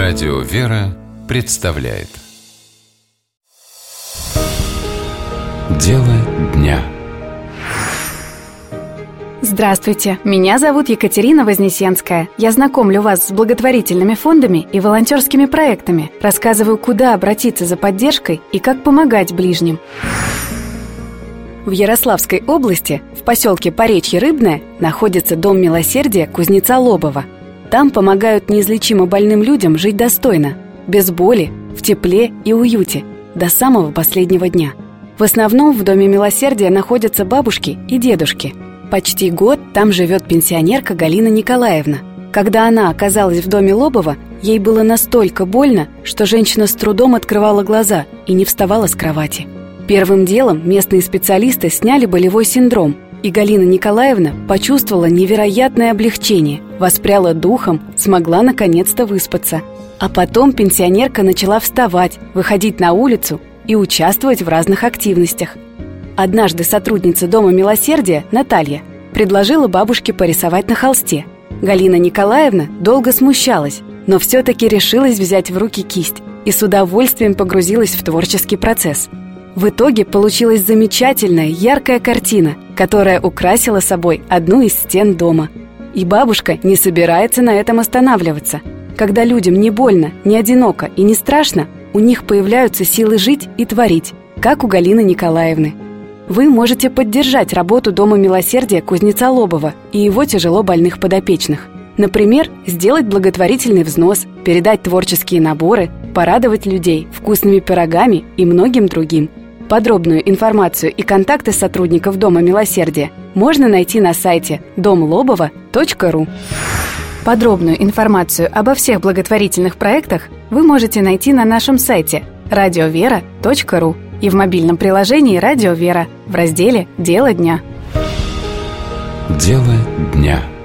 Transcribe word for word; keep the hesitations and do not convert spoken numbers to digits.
Радио «Вера» представляет Дело дня. Здравствуйте, меня зовут Екатерина Вознесенская. Я знакомлю вас с благотворительными фондами и волонтерскими проектами, рассказываю, куда обратиться за поддержкой и как помогать ближним. В Ярославской области, в поселке Поречье-Рыбное, находится Дом милосердия кузнеца Лобова. Там помогают неизлечимо больным людям жить достойно, без боли, в тепле и уюте, до самого последнего дня. В основном в Доме милосердия находятся бабушки и дедушки. Почти год там живет пенсионерка Галина Николаевна. Когда она оказалась в доме Лобова, ей было настолько больно, что женщина с трудом открывала глаза и не вставала с кровати. Первым делом местные специалисты сняли болевой синдром, и Галина Николаевна почувствовала невероятное облегчение, воспряла духом, смогла наконец-то выспаться. А потом пенсионерка начала вставать, выходить на улицу и участвовать в разных активностях. Однажды сотрудница Дома милосердия, Наталья, предложила бабушке порисовать на холсте. Галина Николаевна долго смущалась, но все-таки решилась взять в руки кисть и с удовольствием погрузилась в творческий процесс. В итоге получилась замечательная, яркая картина, которая украсила собой одну из стен дома. И бабушка не собирается на этом останавливаться. Когда людям не больно, не одиноко и не страшно, у них появляются силы жить и творить, как у Галины Николаевны. Вы можете поддержать работу Дома милосердия кузнеца Лобова и его тяжело больных подопечных. Например, сделать благотворительный взнос, передать творческие наборы, порадовать людей вкусными пирогами и многим другим. Подробную информацию и контакты сотрудников Дома милосердия можно найти на сайте дом лобова точка ру. Подробную информацию обо всех благотворительных проектах вы можете найти на нашем сайте радио вера точка ру и в мобильном приложении «Радио Вера» в разделе «Дело дня». Дело дня.